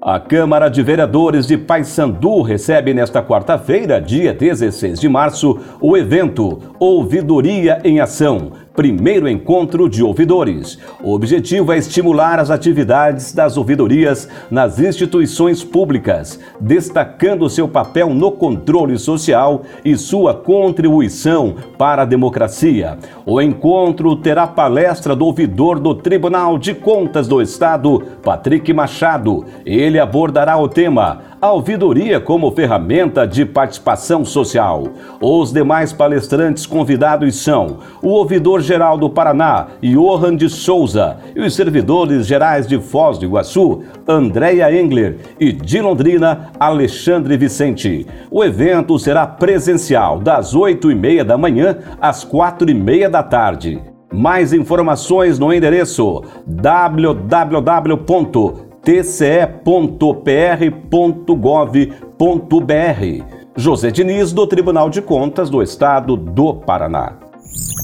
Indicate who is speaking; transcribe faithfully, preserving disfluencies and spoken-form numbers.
Speaker 1: A Câmara de Vereadores de Paysandu recebe nesta quarta-feira, dia dezesseis de março, o evento Ouvidoria em Ação, primeiro encontro de ouvidores. O objetivo é estimular as atividades das ouvidorias nas instituições públicas, destacando seu papel no controle social e sua contribuição para a democracia. O encontro terá palestra do ouvidor do Tribunal de Contas do Estado, Patrick Machado. Ele abordará o tema a ouvidoria como ferramenta de participação social. Os demais palestrantes convidados são o ouvidor-geral do Paraná, Johan de Souza, e os servidores gerais de Foz do Iguaçu, Andréia Engler, e de Londrina, Alexandre Vicente. O evento será presencial das oito e meia da manhã às quatro e meia da tarde. Mais informações no endereço w w w ponto t c e ponto p r ponto gov ponto b r. José Diniz, do Tribunal de Contas do Estado do Paraná.